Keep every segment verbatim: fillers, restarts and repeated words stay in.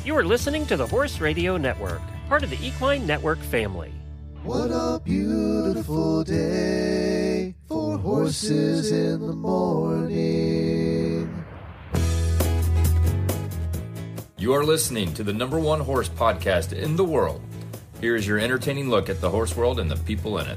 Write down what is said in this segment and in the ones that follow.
You are listening to the Horse Radio Network, part of the Equine Network family. What a beautiful day for horses in the morning. You are listening to the number one horse podcast in the world. Here is your entertaining look at the horse world and the people in it.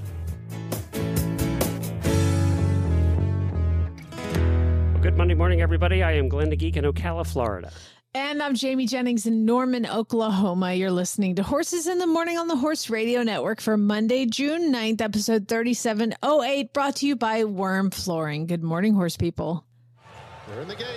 Well, good Monday morning, everybody. I am Glenn the Geek in Ocala, Florida. And I'm Jamie Jennings in Norman, Oklahoma. You're listening to Horses in the Morning on the Horse Radio Network for Monday, June ninth, episode thirty-seven oh eight, brought to you by Worm Flooring. Good morning, horse people. They're in the gate.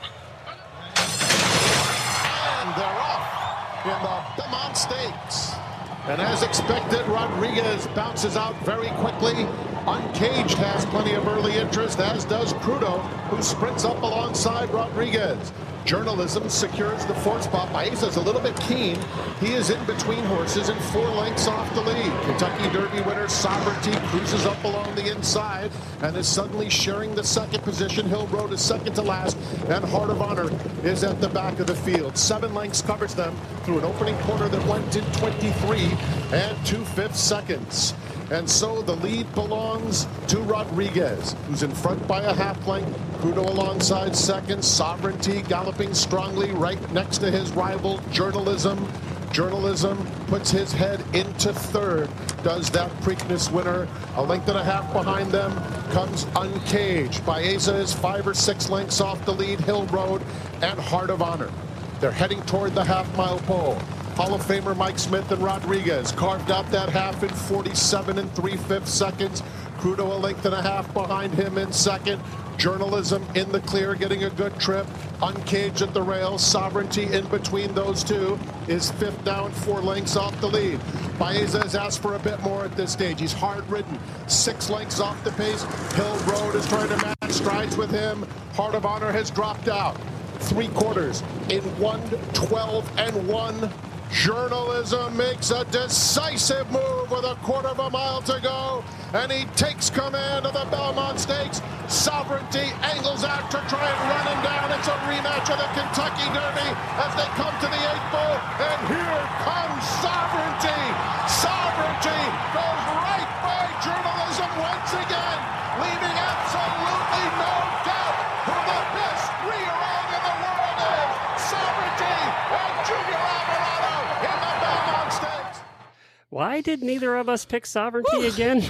And they're off in the Belmont Stakes. And as expected, Rodriguez bounces out very quickly. Uncaged has plenty of early interest, as does Crudo, who sprints up alongside Rodriguez. Journalism secures the fourth spot. Baiza's a little bit keen. He is in between horses and four lengths off the lead. Kentucky Derby winner Sovereignty cruises up along the inside and is suddenly sharing the second position. Hill Road is second to last, and Heart of Honor is at the back of the field. Seven lengths covers them through an opening quarter that went in twenty-three and two-fifths seconds. And so the lead belongs to Rodriguez, who's in front by a half length. Crudo alongside second. Sovereignty galloping strongly right next to his rival, Journalism. Journalism puts his head into third. Does that Preakness winner. A length and a half behind them comes Uncaged. Baiza is five or six lengths off the lead. Hill Road and Heart of Honor. They're heading toward the half-mile pole. Hall of Famer Mike Smith and Rodriguez carved out that half in forty-seven and three-fifths seconds. Crudo a length and a half behind him in second. Journalism in the clear, getting a good trip. Uncaged at the rails. Sovereignty in between those two is fifth down, four lengths off the lead. Baiza has asked for a bit more at this stage. He's hard-ridden, six lengths off the pace. Hill Road is trying to match strides with him. Heart of Honor has dropped out. Three quarters in one twelve and one. Journalism makes a decisive move with a quarter of a mile to go, and he takes command of the Belmont Stakes. Sovereignty angles out to try and run him down. It's a rematch of the Kentucky Derby as they come to the eighth bull, and here comes Sovereignty. Sovereignty goes right by Journalism once again, leaving absolutely no doubt who the best three-year-old in the world is. Sovereignty and Junior Alvarado in the Belmont Stakes. Why did neither of us pick Sovereignty again?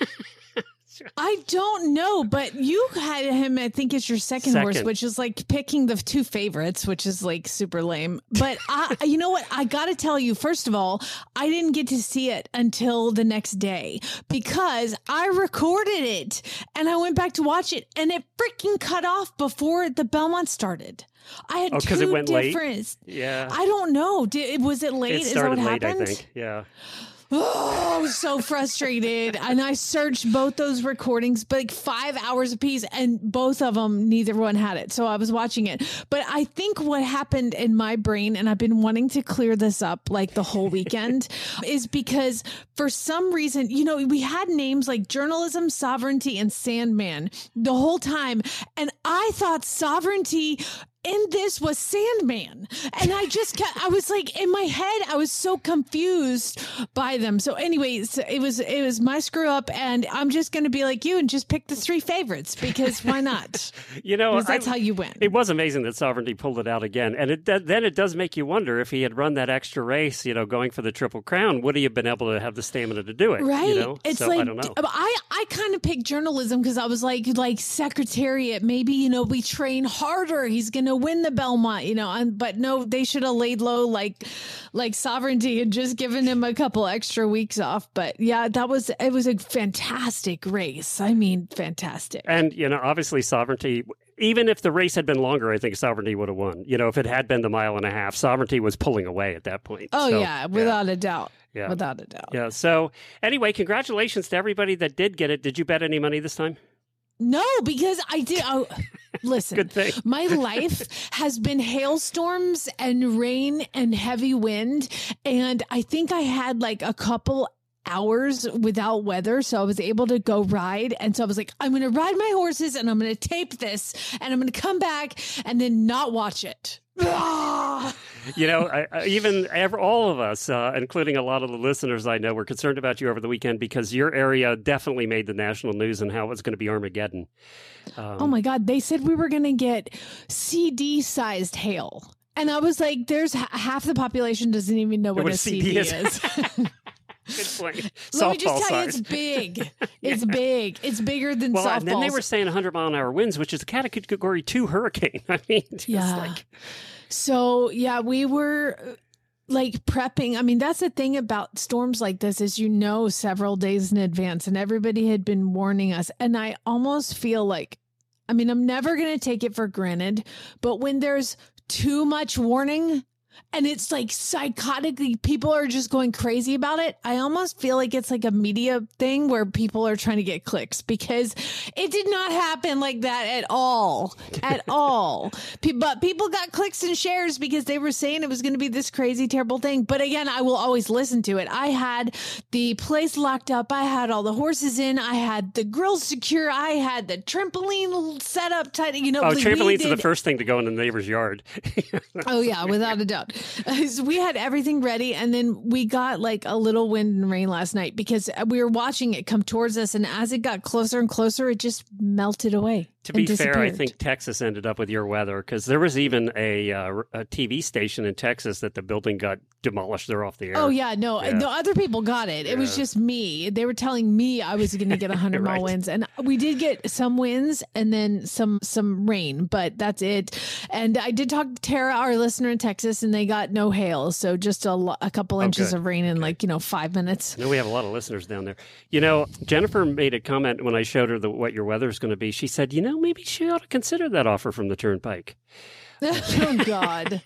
I don't know, but you had him, I think it's your second, Second. horse, which is like picking the two favorites, which is like super lame. But I, you know what? I got to tell you, first of all, I didn't get to see it until the next day because I recorded it and I went back to watch it and it freaking cut off before the Belmont started. I had Oh, 'cause two it went late? different. Yeah. I don't know. Did, was it late? It Is that started what late, happened? I think. Yeah. Oh, I was so frustrated. And I searched both those recordings, but like five hours apiece, and both of them, neither one had it. So I was watching it. But I think what happened in my brain, and I've been wanting to clear this up like the whole weekend, is because for some reason, you know, we had names like Journalism, Sovereignty, and Sandman the whole time. And I thought Sovereignty in this was Sandman. And I just kept, I was like, in my head, I was so confused by them. So anyways, it was, it was my screw up, and I'm just going to be like you and just pick the three favorites because why not? You know, Because that's I, how you win. It was amazing that Sovereignty pulled it out again. And it then it does make you wonder if he had run that extra race, you know, going for the Triple Crown, would he have been able to have the stamina to do it? Right. You know? It's so, like, I don't know. I, I kind of picked Journalism because I was like, like Secretariat, maybe, you know, we train harder. He's going to win the Belmont, you know, and, but no, they should have laid low like, like Sovereignty and just given him a couple extra weeks off. But yeah, that was, it was a fantastic race. I mean, fantastic. And, you know, obviously Sovereignty, even if the race had been longer, I think Sovereignty would have won. You know, if it had been the mile and a half, Sovereignty was pulling away at that point. Oh, So, yeah, without a doubt. Yeah. Without a doubt. Yeah. So anyway, congratulations to everybody that did get it. Did you bet any money this time? No, because I did. Oh, listen, Good thing. My life has been hailstorms and rain and heavy wind. And I think I had like a couple hours without weather. So I was able to go ride. And so I was like, I'm going to ride my horses and I'm going to tape this and I'm going to come back and then not watch it. Oh. You know, I, I, even ever, all of us, uh, including a lot of the listeners I know, were concerned about you over the weekend because your area definitely made the national news and how it was going to be Armageddon. Um, oh my God. They said we were going to get C D-sized hail. And I was like, there's h- half the population doesn't even know what, what a C D, C D is. is. Good point. Let me just tell size. you, it's big. It's yeah. big. It's bigger than well, softballs. And then they were saying one hundred mile an hour winds, which is a category two hurricane. I mean, it's yeah. like... So, yeah, we were like prepping. I mean, that's the thing about storms like this is, you know, several days in advance, and everybody had been warning us. And I almost feel like, I mean, I'm never going to take it for granted, but when there's too much warning, and it's like psychotically, people are just going crazy about it, I almost feel like it's like a media thing where people are trying to get clicks, because it did not happen like that at all, at all. Pe- but people got clicks and shares because they were saying it was going to be this crazy, terrible thing. But again, I will always listen to it. I had the place locked up. I had all the horses in. I had the grills secure. I had the trampoline set up tight. You know, oh, like trampolines did... are the first thing to go in the neighbor's yard. Oh, yeah, without a doubt. So we had everything ready, and then we got like a little wind and rain last night because we were watching it come towards us, and as it got closer and closer, it just melted away. To be fair, I think Texas ended up with your weather, because there was even a, uh, a T V station in Texas that the building got demolished. They're off the air. Oh, yeah. No, yeah. no, other people got it. It yeah. was just me. They were telling me I was going to get one hundred right. mile winds, and we did get some winds and then some some rain, but that's it. And I did talk to Tara, our listener in Texas, and they got no hail, so just a, lo- a couple inches oh, of rain in okay. like, you know, five minutes. I know we have a lot of listeners down there. You know, Jennifer made a comment when I showed her the, what your weather is going to be. She said, you know, maybe she ought to consider that offer from the Turnpike. Oh, God.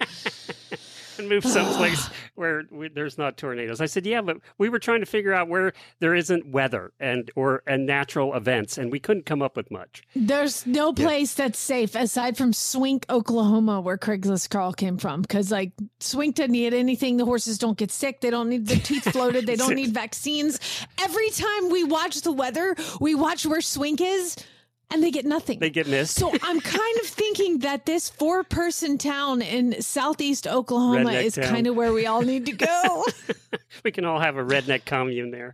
And move someplace where we, there's not tornadoes. I said, yeah, but we were trying to figure out where there isn't weather and or and natural events, and we couldn't come up with much. There's no place yeah. that's safe aside from Swink, Oklahoma, where Craigslist Carl came from, because like Swink doesn't need anything. The horses don't get sick. They don't need their teeth floated. They don't need vaccines. Every time we watch the weather, we watch where Swink is, and they get nothing. They get missed. So I'm kind of thinking that this four-person town in southeast Oklahoma redneck is town. kind of where we all need to go. We can all have a redneck commune there.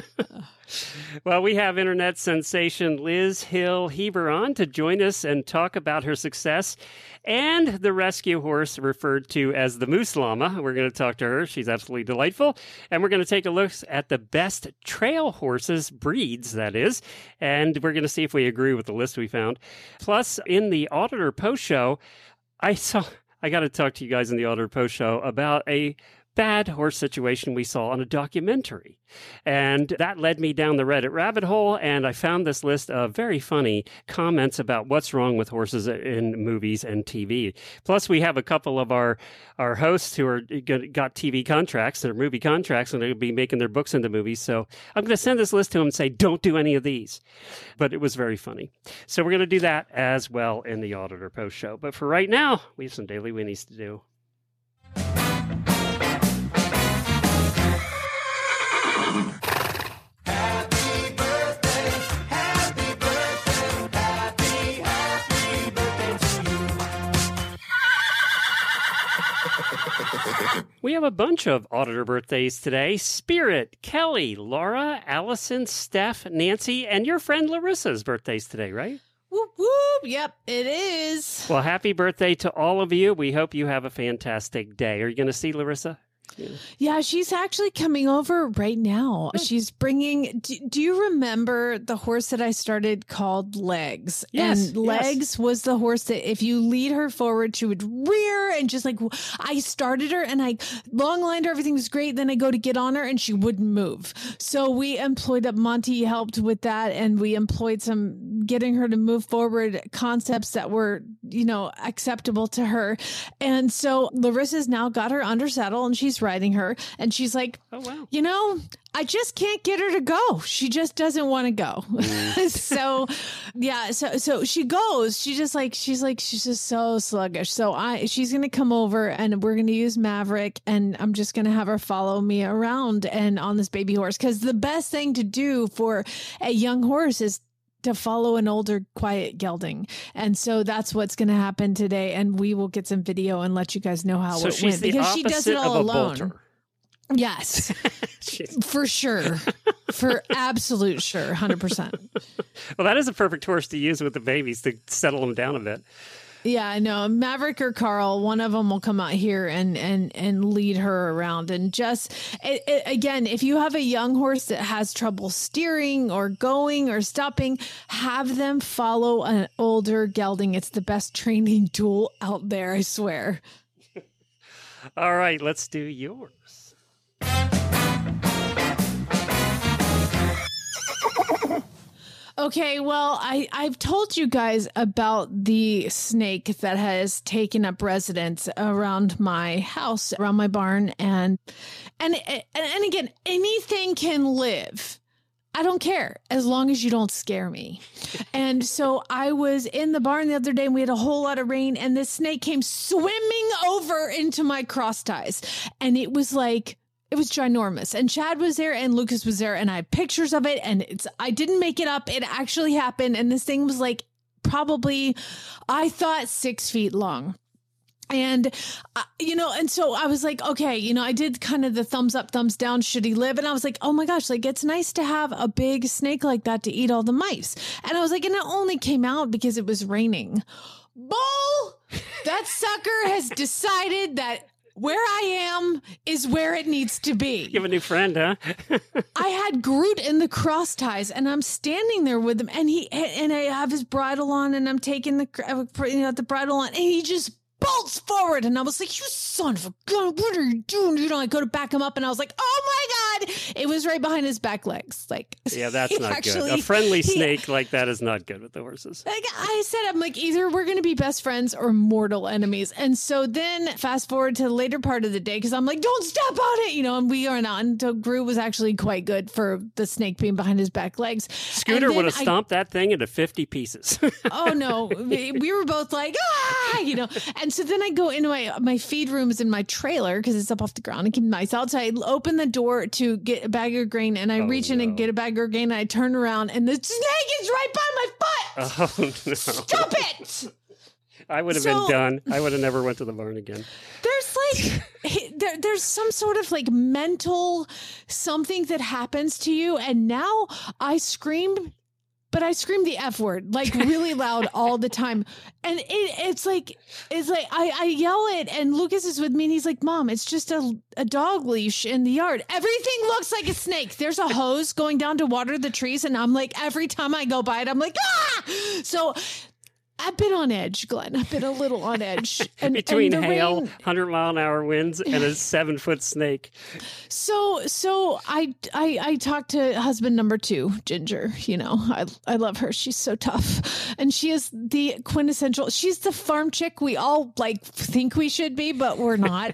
Well, we have internet sensation Liz Hill Heber on to join us and talk about her success and the rescue horse referred to as the Moose Llama. We're going to talk to her. She's absolutely delightful. And we're going to take a look at the best trail horses, breeds, that is. And we're going to see if we agree with the list we found. Plus, in the Auditor Post Show, I saw, I got to talk to you guys in the Auditor Post Show about a bad horse situation we saw on a documentary. And that led me down the Reddit rabbit hole, and I found this list of very funny comments about what's wrong with horses in movies and T V. Plus, we have a couple of our, our hosts who are got T V contracts, their movie contracts, and they'll be making their books into movies. So I'm going to send this list to them and say, don't do any of these. But it was very funny. So we're going to do that as well in the Auditor Post Show. But for right now, we have some Daily Winnies to do. We have a bunch of auditor birthdays today. Spirit, Kelly, Laura, Allison, Steph, Nancy, and your friend Larissa's birthdays today, right? Whoop, whoop. Yep, it is. Well, happy birthday to all of you. We hope you have a fantastic day. Are you going to see Larissa? Yeah. yeah, she's actually coming over right now. Oh. She's bringing, do, do you remember the horse that I started called Legs? Yes. And Legs yes. was the horse that if you lead her forward, she would rear and just like, I started her and I long lined her, everything was great. Then I go to get on her and she wouldn't move. So we employed, up Monty helped with that, and we employed some getting her to move forward concepts that were, you know, acceptable to her. And so Larissa's now got her under saddle and she's riding her, and she's like, oh wow, you know, I just can't get her to go. She just doesn't want to go. Mm. so yeah, so so she goes. She just like she's like she's just so sluggish. So I she's gonna come over and we're gonna use Maverick, and I'm just gonna have her follow me around and on this baby horse, because the best thing to do for a young horse is to follow an older, quiet gelding. And so that's what's going to happen today. And we will get some video and let you guys know how so it she's went. The because she does it all alone. Bolter. Yes, for sure. For absolute sure. one hundred percent. Well, that is a perfect horse to use with the babies to settle them down a bit. Yeah, I know. Maverick or Carl, one of them will come out here and and and lead her around. And just it, it, again, if you have a young horse that has trouble steering or going or stopping, have them follow an older gelding. It's the best training tool out there, I swear. All right, let's do yours. Okay, well, I, I've told you guys about the snake that has taken up residence around my house, around my barn, and and and, and again, anything can live. I don't care as long as you don't scare me. And so I was in the barn the other day and we had a whole lot of rain and this snake came swimming over into my cross ties. And it was like, it was ginormous. And Chad was there and Lucas was there and I have pictures of it. And it's, I didn't make it up. It actually happened. And this thing was like probably, I thought six feet long. And, uh, you know, and so I was like, okay, you know, I did kind of the thumbs up, thumbs down, should he live? And I was like, oh my gosh, like it's nice to have a big snake like that to eat all the mice. And I was like, and it only came out because it was raining. Bull, that sucker has decided that where I am is where it needs to be. You have a new friend, huh? I had Groot in the cross ties and I'm standing there with him and he, and I have his bridle on and I'm taking the, you know, the bridle on and he just bolts forward. And I was like, you son of a gun, what are you doing? You know, I go to back him up and I was like, oh my God, it was right behind his back legs. Like, yeah, that's not actually, good. A friendly he, snake like that is not good with the horses. Like I said, I'm like, either we're going to be best friends or mortal enemies. And so then fast forward to the later part of the day, because I'm like, don't step on it, you know, and we are not. And so Gru was actually quite good for the snake being behind his back legs. Scooter would have stomped I, that thing into fifty pieces. Oh, no. We, we were both like, ah, you know. And so then I go into my, my feed rooms in my trailer because it's up off the ground and keep nice outside. I open the door to get a bag of grain and I oh, reach in no. and get a bag of grain and I turn around and the snake is right by my foot. Oh, no. Stop it. I would have so, been done. I would have never went to the barn again. There's like, there, there's some sort of like mental something that happens to you. And now I screamed. But I scream the F word like really loud all the time. And it, it's like, it's like, I, I yell it and Lucas is with me and he's like, Mom, it's just a, a dog leash in the yard. Everything looks like a snake. There's a hose going down to water the trees. And I'm like, every time I go by it, I'm like, ah! So I've been on edge, Glenn. I've been a little on edge. And, Between and hail, rain, one hundred mile an hour winds, and a seven foot snake. So, so I, I, I talked to husband number two, Ginger. You know, I, I love her. She's so tough, and she is the quintessential. She's the farm chick we all like think we should be, but we're not.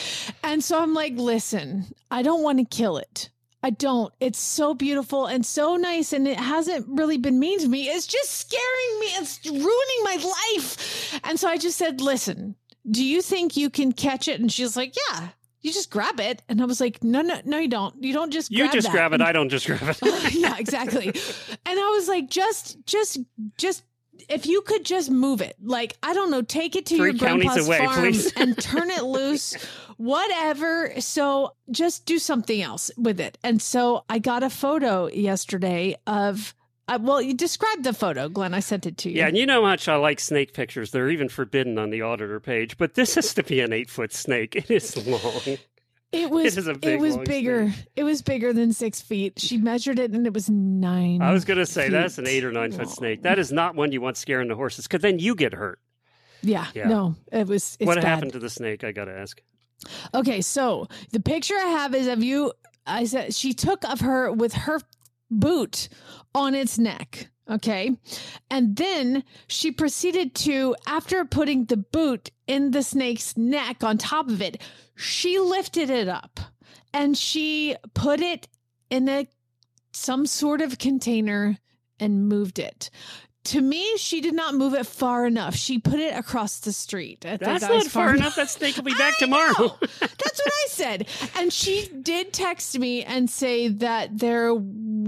And so I'm like, listen, I don't want to kill it. I don't. It's so beautiful and so nice, and it hasn't really been mean to me. It's just scaring me. It's ruining my life. And so I just said, listen, do you think you can catch it? And she's like, yeah, you just grab it. And I was like, no, no, no, you don't. You don't just grab You just that. grab it. I don't just grab it. Yeah, exactly. And I was like, just, just, just, if you could just move it, like, I don't know, take it to Three your grandpa's away, farm please. and turn it loose, whatever. So just do something else with it. And so I got a photo yesterday of, uh, well, you described the photo, Glenn. I sent it to you. Yeah, and you know how much I like snake pictures. They're even forbidden on the auditor page, but this has to be an eight foot snake. It is long. It was it, is a big, it was bigger. snake. It was bigger than six feet. She measured it and it was nine. I was going to say feet that's an eight or nine long. foot snake. That is not one you want scaring the horses because then you get hurt. Yeah, Yeah. no, it was. It's what bad. happened to the snake? I got to ask. Okay, so the picture I have is of you. I said she took of her with her boot on its neck. Okay. And then she proceeded to, after putting the boot in the snake's neck on top of it, she lifted it up and she put it in a some sort of container and moved it. To me, she did not move it far enough. She put it across the street. I That's not far, far enough. That snake will be back I tomorrow. know. That's what I said. And she did text me and say that there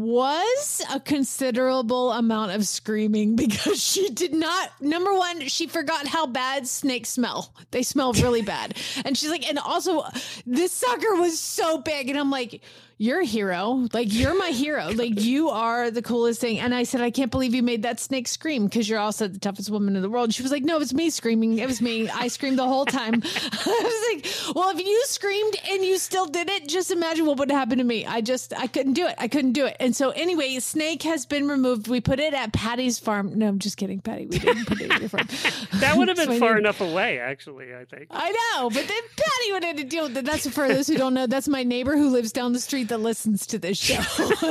was a considerable amount of screaming because she did not, number one, she forgot how bad snakes smell. They smell really bad. And she's like, and also this sucker was so big. And I'm like, you're a hero. Like, you're my hero. Like, you are the coolest thing. And I said, I can't believe you made that snake scream because you're also the toughest woman in the world. She was like, no, it was me screaming. It was me. I screamed the whole time. I was like, well, if you screamed and you still did it, just imagine what would happen to me. I just, I couldn't do it. I couldn't do it. And so anyway, snake has been removed. We put it at Patty's farm. No, I'm just kidding, Patty. We didn't put it at your farm. That would have been far enough away, actually, I think. I know, but then Patty would have to deal with it. That's for those who don't know. That's my neighbor who lives down the street that listens to this show.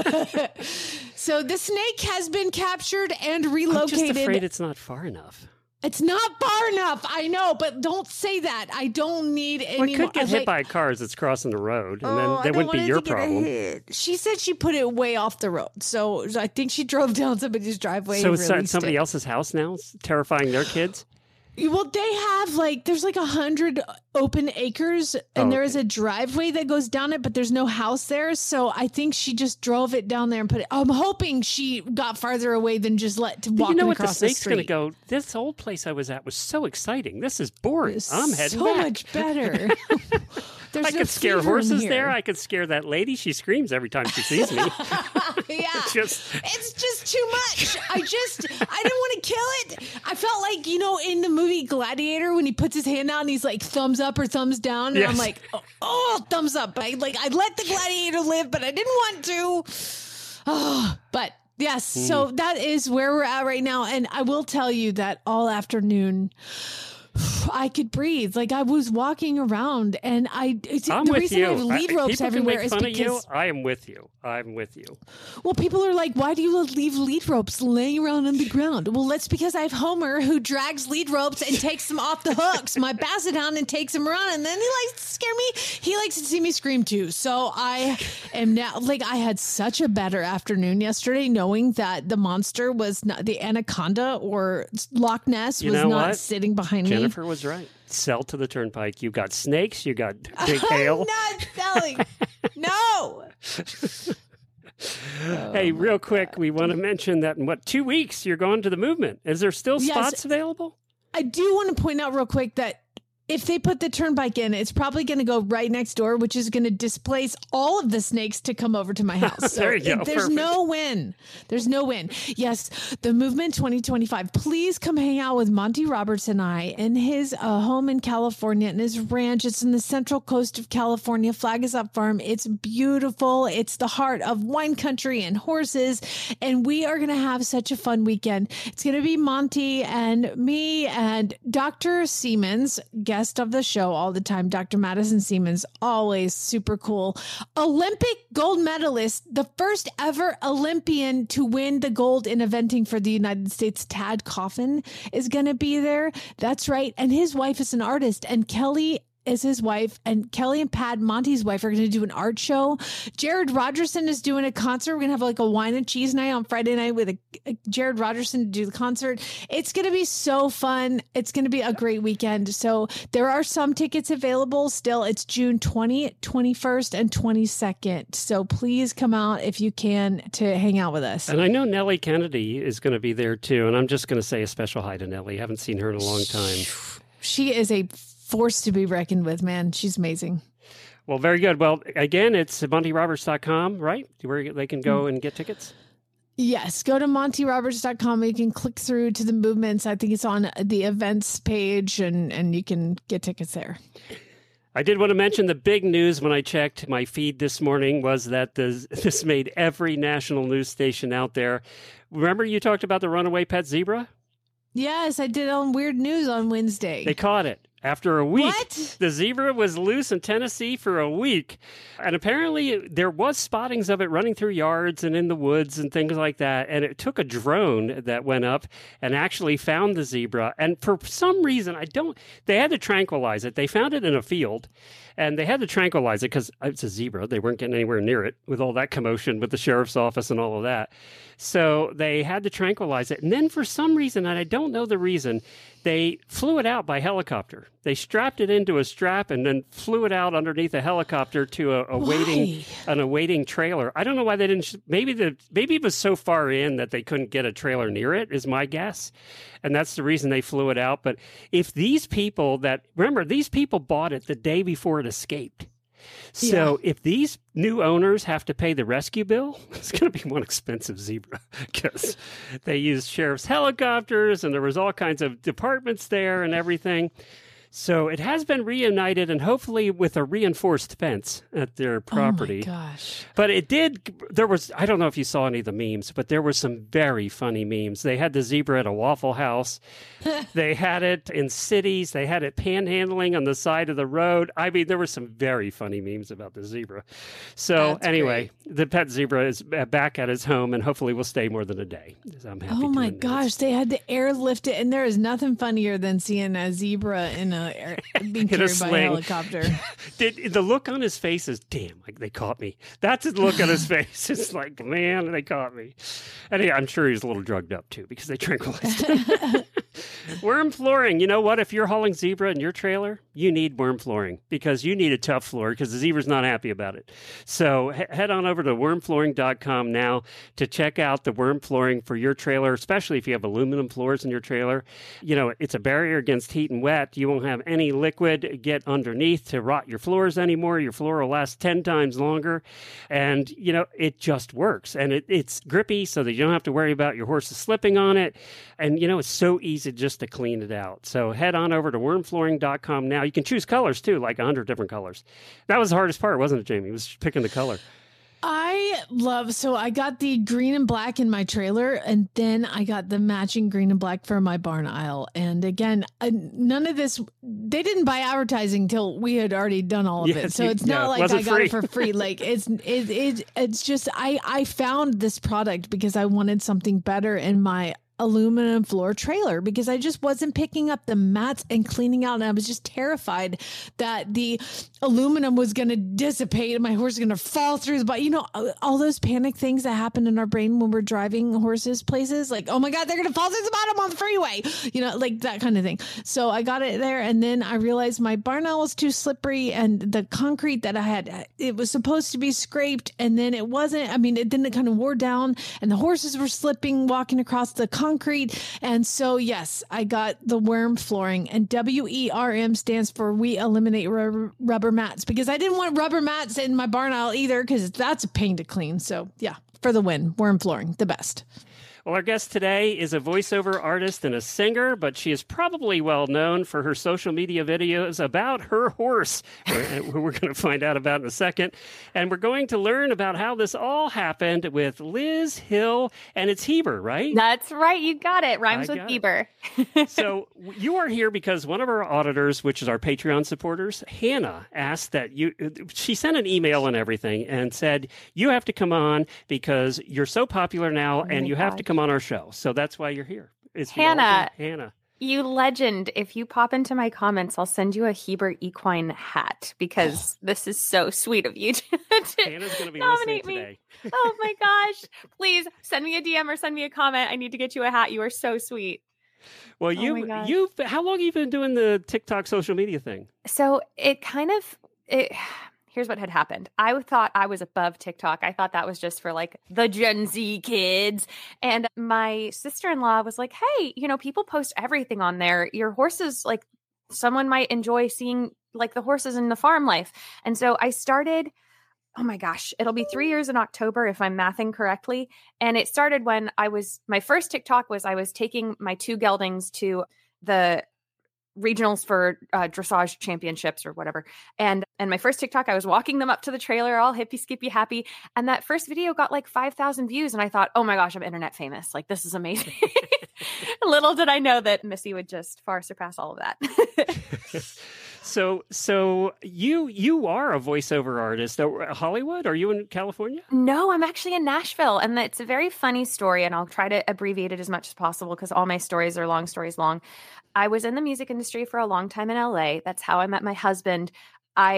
So the snake has been captured and relocated. I'm just afraid it's not far enough. It's not far enough. I know, but don't say that. I don't need any. Well, it could more. get hit like, by cars that's crossing the road, and oh, then that wouldn't be your problem. She said she put it way off the road, so I think she drove down somebody's driveway. So and it's at somebody it. else's house now, it's terrifying their kids. Well, they have like there's like a hundred open acres, and oh, okay. there is a driveway that goes down it, but there's no house there. So I think she just drove it down there and put it. I'm hoping she got farther away than just let to walk. You know what? Across The snake's going to go. This old place I was at was so exciting. This is boring. I'm heading so back. much better. There's I no could scare fever in horses here. there. I could scare that lady. She screams every time she sees me. Yeah, just... it's just too much. I just, I didn't want to kill it. I felt like, you know, in the movie Gladiator when he puts his hand out and he's like thumbs up or thumbs down, and yes. I'm like, oh, oh, thumbs up. I like, I let the gladiator live, but I didn't want to. Oh, but yes, mm. So that is where we're at right now, and I will tell you that all afternoon I could breathe. Like I was walking around, and I. I'm the with reason you. I have lead I, ropes everywhere is fun because of you. I am with you. I'm with you. Well, people are like, why do you leave lead ropes laying around on the ground? Well, that's because I have Homer who drags lead ropes and takes them off the hooks. My basset hound and takes them around, and then he likes to scare me. He likes to see me scream too. So I am now like I had such a better afternoon yesterday, knowing that the monster was not the anaconda or Loch Ness You was know not what? sitting behind Jennifer me. Jennifer was right. Sell to the turnpike. You got snakes. You got big hail. I'm not selling. No. Hey, Oh, real quick, we want to mention that in what, two weeks you're going to the movement. Is there still Yes. spots available? I do want to point out real quick that if they put the turnpike in, it's probably going to go right next door, which is going to displace all of the snakes to come over to my house. So There you go. it- there's Perfect. no win. There's no win. Yes, the Movement twenty twenty-five. Please come hang out with Monty Roberts and I in his uh, home in California and his ranch. It's in the central coast of California, Flag is Up Farm. It's beautiful. It's the heart of wine country and horses. And we are going to have such a fun weekend. It's going to be Monty and me and Doctor Siemens, guest of the show all the time. Doctor Madison Siemens, always super cool. Olympic gold medalist, the first ever Olympian to win the gold in eventing for the United States, Tad Coffin, is going to be there. That's right. And his wife is an artist, and Kelly is his wife, and Kelly and Pat, Monty's wife, are going to do an art show. Jared Rogerson is doing a concert. We're going to have like a wine and cheese night on Friday night with a, a Jared Rogerson to do the concert. It's going to be so fun. It's going to be a great weekend. So there are some tickets available still. It's June twentieth, twenty-first, and twenty-second. So please come out if you can to hang out with us. And I know Nellie Kennedy is going to be there too. And I'm just going to say a special hi to Nellie. I haven't seen her in a long time. She is a force to be reckoned with, man. She's amazing. Well, very good. Well, again, it's monty roberts dot com, right? Where they can go and get tickets? Yes. Go to monty roberts dot com. You can click through to the movements. I think it's on the events page, and, and you can get tickets there. I did want to mention the big news when I checked my feed this morning was that this, this made every national news station out there. Remember you talked about the runaway pet zebra? Yes, I did on Weird News on Wednesday. They caught it. After a week, What? the zebra was loose in Tennessee for a week. And apparently there was spottings of it running through yards and in the woods and things like that. And it took a drone that went up and actually found the zebra. And for some reason, I don't, they had to tranquilize it. They found it in a field and they had to tranquilize it because it's a zebra. They weren't getting anywhere near it with all that commotion with the sheriff's office and all of that. So they had to tranquilize it. And then for some reason, and I don't know the reason, they flew it out by helicopter. They strapped it into a strap and then flew it out underneath a helicopter to a, a waiting an awaiting trailer. I don't know why they didn't. Maybe the maybe it was so far in that they couldn't get a trailer near it, is my guess, and that's the reason they flew it out. But if these people that remember, these people bought it the day before it escaped. So yeah. if these new owners have to pay the rescue bill, it's going to be one expensive zebra because they used sheriff's helicopters and there was all kinds of departments there and everything. So it has been reunited and hopefully with a reinforced fence at their property. Oh my gosh. But it did, there was, I don't know if you saw any of the memes, but there were some very funny memes. They had the zebra at a Waffle House. They had it in cities. They had it panhandling on the side of the road. I mean, there were some very funny memes about the zebra. So That's anyway, great. The pet zebra is back at his home and hopefully will stay more than a day. I'm happy Oh my doing gosh, this. they had to airlift it, and there is nothing funnier than seeing a zebra in a air, being In a carried by a sling. helicopter. Did, the look on his face is, damn, like they caught me. That's his look on his face. It's like, man, they caught me. And yeah, I'm sure he's a little drugged up too because they tranquilized him. Worm flooring. You know what? If you're hauling zebra in your trailer, you need worm flooring because you need a tough floor because the zebra's not happy about it. So he- head on over to worm flooring dot com now to check out the worm flooring for your trailer, especially if you have aluminum floors in your trailer. You know, it's a barrier against heat and wet. You won't have any liquid get underneath to rot your floors anymore. Your floor will last ten times longer. And, you know, it just works. And it, it's grippy so that you don't have to worry about your horses slipping on it. And, you know, it's so easy just to clean it out. So head on over to worm flooring dot com now. You can choose colors too, like one hundred different colors. That was the hardest part, wasn't it, Jamie? It was picking the color. I love, so I got the green and black in my trailer, and then I got the matching green and black for my barn aisle. And again, uh, none of this, they didn't buy advertising till we had already done all of Yes, it. So you- it's yeah, not like wasn't I got free. it for free. Like it's, it, it, it's just, I, I found this product because I wanted something better in my aluminum floor trailer because I just wasn't picking up the mats and cleaning out. And I was just terrified that the aluminum was going to dissipate and my horse is going to fall through the bottom. You know, all those panic things that happen in our brain when we're driving horses places, like, oh my God, they're going to fall through the bottom on the freeway, you know, like that kind of thing. So I got it there. And then I realized my barn aisle was too slippery and the concrete that I had, it was supposed to be scraped and then it wasn't. I mean, it then it kind of wore down and the horses were slipping, walking across the concrete. Concrete. And so, yes, I got the worm flooring, and W E R M stands for We Eliminate Rubber, rubber Mats because I didn't want rubber mats in my barn aisle either because that's a pain to clean. So, yeah, for the win, worm flooring, the best. Well, our guest today is a voiceover artist and a singer, but she is probably well known for her social media videos about her horse, who we're going to find out about in a second. And we're going to learn about how this all happened with Liz Hill, and it's Heber, right? That's right. You got it. Rhymes I with got Bieber. So you are here because one of our auditors, which is our Patreon supporters, Hannah, asked that you, she sent an email and everything and said, you have to come on because you're so popular now Oh and my you have to gosh. come on our show. So that's why you're here. It's the Hannah. ultimate Hannah. You legend. If you pop into my comments, I'll send you a Heber equine hat because this is so sweet of you to, to Hannah's going to be listening nominate me. today. Oh my gosh. Please send me a D M or send me a comment. I need to get you a hat. You are so sweet. Well, Oh my you, gosh. you've, how long have you been doing the TikTok social media thing? So it kind of, it, here's what had happened. I thought I was above TikTok. I thought that was just for like the Gen Z kids. And my sister-in-law was like, hey, you know, people post everything on there. Your horses, like someone might enjoy seeing like the horses in the farm life. And so I started, oh my gosh, it'll be three years in October if I'm mathing correctly. And it started when I was, my first TikTok was I was taking my two geldings to the regionals for uh, dressage championships or whatever. And and my first TikTok, I was walking them up to the trailer, all hippy skippy happy. And that first video got like five thousand views. And I thought, oh my gosh, I'm internet famous. Like, this is amazing. Little did I know that Missy would just far surpass all of that. So, so you, you are a voiceover artist. Uh, Hollywood? Are you in California? No, I'm actually in Nashville. And it's a very funny story. And I'll try to abbreviate it as much as possible because all my stories are long stories long. I was in the music industry for a long time in L A. That's how I met my husband. I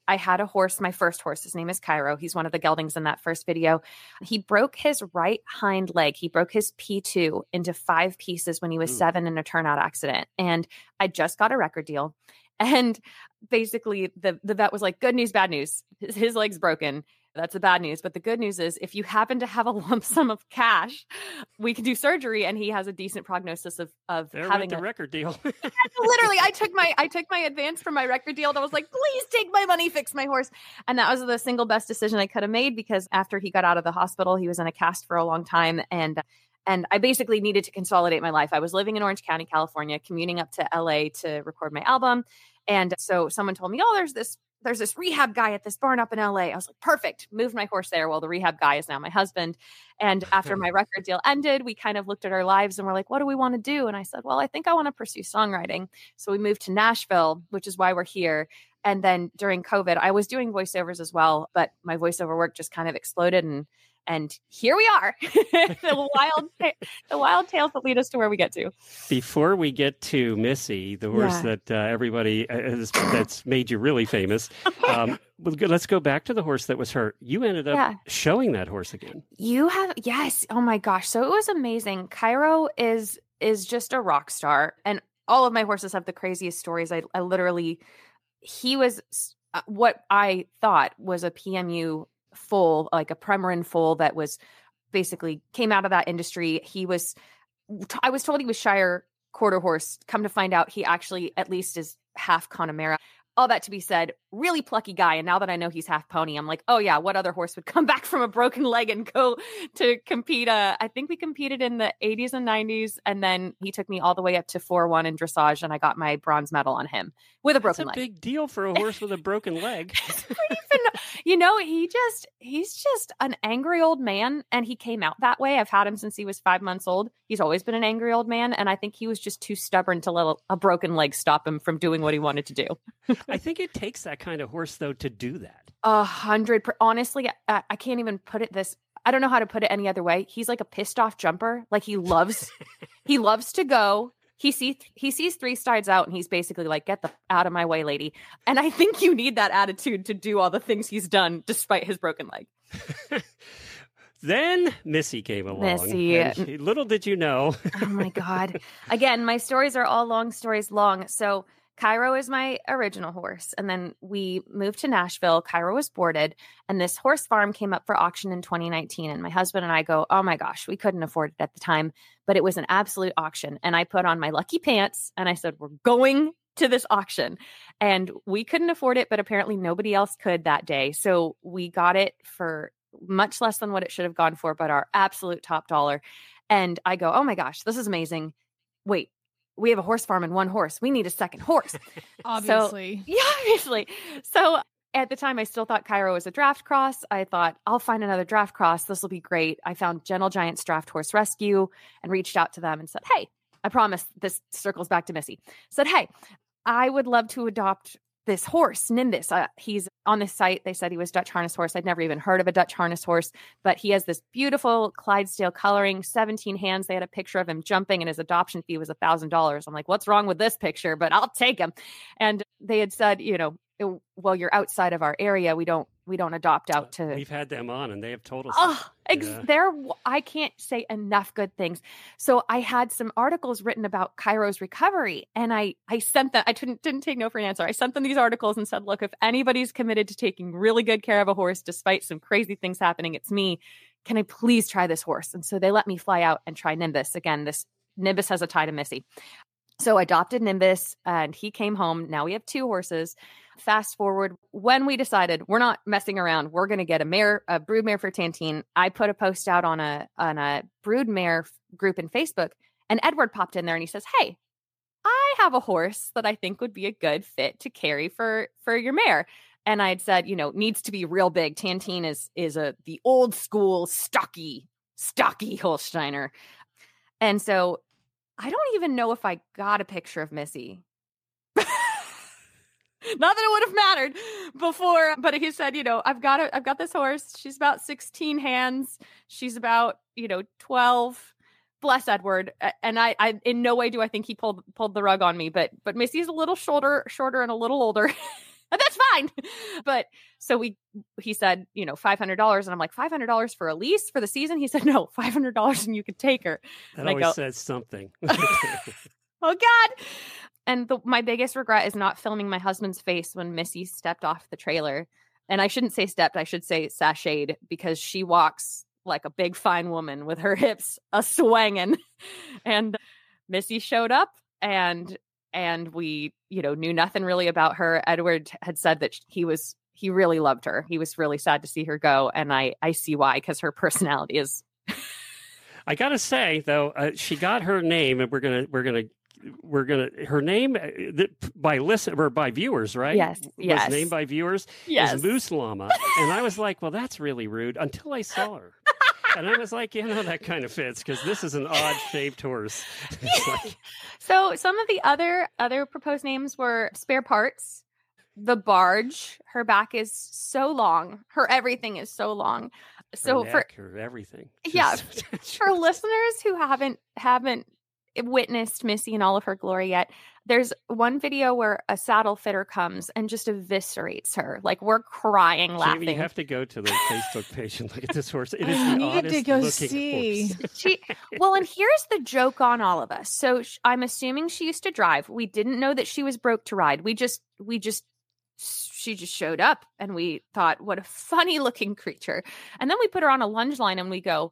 I had a horse, my first horse, his name is Cairo. He's one of the geldings in that first video. He broke his right hind leg. He broke his P two into five pieces when he was Ooh. seven in a turnout accident. And I just got a record deal. And basically the, the vet was like, good news, bad news. His, his leg's broken. That's the bad news. But the good news is if you happen to have a lump sum of cash, we can do surgery. And he has a decent prognosis of, of there having the a record deal. Literally, I took my, I took my advance from my record deal and I was like, please take my money, fix my horse. And that was the single best decision I could have made because after he got out of the hospital, he was in a cast for a long time. And And I basically needed to consolidate my life. I was living in Orange County, California, commuting up to L A to record my album. And so someone told me, oh, there's this there's this rehab guy at this barn up in L A. I was like, perfect. Moved my horse there. Well, the rehab guy is now my husband. And after my record deal ended, we kind of looked at our lives and we're like, what do we want to do? And I said, well, I think I want to pursue songwriting. So we moved to Nashville, which is why we're here. And then during COVID, I was doing voiceovers as well, but my voiceover work just kind of exploded and And here we are, the wild, the wild tales that lead us to where we get to. Before we get to Missy, the horse Yeah. that uh, everybody has, that's made you really famous, um, well, good, let's go back to the horse that was hurt. You ended up Yeah. showing that horse again. You have, yes. Oh my gosh. So it was amazing. Cairo is, is just a rock star. And all of my horses have the craziest stories. I, I literally, he was uh, what I thought was a P M U foal, like a Premarin foal that was basically came out of that industry. He was, I was told he was Shire quarter horse. Come to find out, he actually at least is half Connemara. All that to be said, really plucky guy. And now that I know he's half pony, I'm like, oh yeah, what other horse would come back from a broken leg and go to compete? Uh, I think we competed in the eighties and nineties. And then he took me all the way up to four one in dressage. And I got my bronze medal on him with a broken That's a leg. big deal for a horse with a broken leg. You know, he just, he's just an angry old man. And he came out that way. I've had him since he was five months old. He's always been an angry old man. And I think he was just too stubborn to let a, a broken leg stop him from doing what he wanted to do. I think it takes that kind of horse, though, to do that. A hundred. Per- honestly, I, I can't even put it this. I don't know how to put it any other way. He's like a pissed off jumper. Like he loves, he loves to go. He sees he sees three strides out, and he's basically like, "Get the out of my way, lady." And I think you need that attitude to do all the things he's done, despite his broken leg. Then Missy came along. Missy. And she- little did you know. Oh my God. Again, my stories are all long stories long. So Cairo is my original horse. And then we moved to Nashville. Cairo was boarded. And this horse farm came up for auction in twenty nineteen. And my husband and I go, oh my gosh, we couldn't afford it at the time. But it was an absolute auction. And I put on my lucky pants and I said, we're going to this auction. And we couldn't afford it, but apparently nobody else could that day. So we got it for much less than what it should have gone for, but our absolute top dollar. And I go, oh my gosh, this is amazing. Wait, we have a horse farm and one horse. We need a second horse. Obviously. So, yeah, obviously. So at the time, I still thought Cairo was a draft cross. I thought, I'll find another draft cross. This will be great. I found Gentle Giant's Draft Horse Rescue and reached out to them and said, hey, I promise this circles back to Missy. Said, hey, I would love to adopt this horse, Nimbus. Uh, he's on the site. They said he was Dutch harness horse. I'd never even heard of a Dutch harness horse, but he has this beautiful Clydesdale coloring, seventeen hands. They had a picture of him jumping and his adoption fee was a thousand dollars. I'm like, what's wrong with this picture? But I'll take him. And they had said, you know, it, well, you're outside of our area. We don't, we don't adopt out to. We've had them on and they have told us. Oh, ex- Yeah. there, I can't say enough good things. So I had some articles written about Cairo's recovery, and I, I sent them. I didn't, didn't take no for an answer. I sent them these articles and said, look, if anybody's committed to taking really good care of a horse, despite some crazy things happening, it's me. Can I please try this horse? And so they let me fly out and try Nimbus. Again, this Nimbus has a tie to Missy. So I adopted Nimbus and he came home. Now we have two horses. Fast forward, when we decided we're not messing around, we're going to get a mare, a brood mare for Tantine. I put a post out on a on a brood mare group in Facebook, and Edward popped in there and he says, "Hey, I have a horse that I think would be a good fit to carry for for your mare." And I'd said, you know, needs to be real big. Tantine is is a the old school stocky stocky Holsteiner, and so I don't even know if I got a picture of Missy. Not that it would have mattered before, but he said, you know, I've got a, I've got this horse. She's about sixteen hands. She's about, you know, twelve. Bless Edward. And I, I, in no way do I think he pulled pulled the rug on me, but but Missy's a little shorter, shorter and a little older. That's fine. But so we, he said, you know, five hundred dollars. And I'm like, five hundred dollars for a lease for the season? He said, no, five hundred dollars and you could take her. That and always I go, says something. oh God. And the, my biggest regret is not filming my husband's face when Missy stepped off the trailer. And I shouldn't say stepped, I should say sashayed, because she walks like a big fine woman with her hips a swanging. And Missy showed up and and we, you know, knew nothing really about her. Edward had said that he was he really loved her. He was really sad to see her go, and I I see why, because her personality is I got to say though, uh, she got her name, and we're going to we're going to We're gonna her name by listen or by viewers, right? Yes, yes. Was named by viewers. Yes, is Moose Llama, and I was like, well, that's really rude until I saw her, and I was like, you know, that kind of fits because this is an odd shaped horse. Like... So some of the other other proposed names were Spare Parts, the Barge. Her back is so long. Her everything is so long. So her neck, for her everything, yeah, for listeners who haven't haven't. witnessed Missy in all of her glory yet, there's one video where a saddle fitter comes and just eviscerates her. Like, we're crying, Jamie, laughing. you have to go to the Facebook page and look at this horse. It is I the need oddest to go looking see. horse. She well, and here's the joke on all of us. So sh- I'm assuming she used to drive. We didn't know that she was broke to ride. We just we just she just showed up, and we thought, what a funny looking creature. And then we put her on a lunge line, and we go,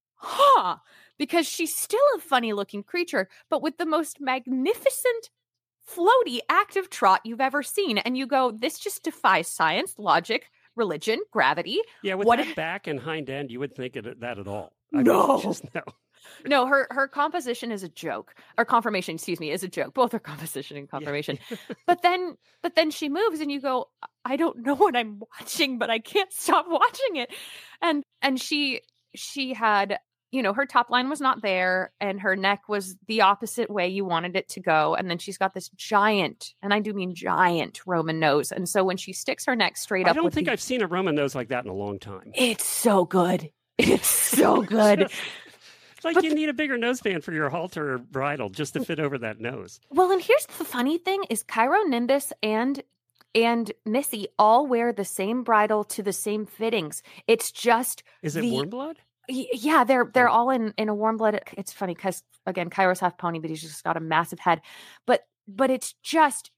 huh, because she's still a funny looking creature, but with the most magnificent, floaty, active trot you've ever seen. And you go, this just defies science, logic, religion, gravity. Yeah, with what that back and hind end, you wouldn't think of that at all. I No. mean, just, no. No, her her composition is a joke. Or confirmation, excuse me, is a joke. Both are composition and confirmation. Yeah. but then but then she moves and you go, I don't know what I'm watching, but I can't stop watching it. And and she she had, you know, her top line was not there and her neck was the opposite way you wanted it to go. And then she's got this giant, and I do mean giant, Roman nose. And so when she sticks her neck straight I up, don't with think the, I've seen a Roman nose like that in a long time. it's so good. It's so good. It's like But you need a bigger noseband for your halter or bridle just to fit over that nose. Well, and here's the funny thing is Cairo Nimbus and and Missy all wear the same bridle to the same fittings. It's just Is it the, warm blood? y- Yeah, they're they're all in in a warm blood. It's funny because again, Cairo's half pony, but he's just got a massive head. But but it's just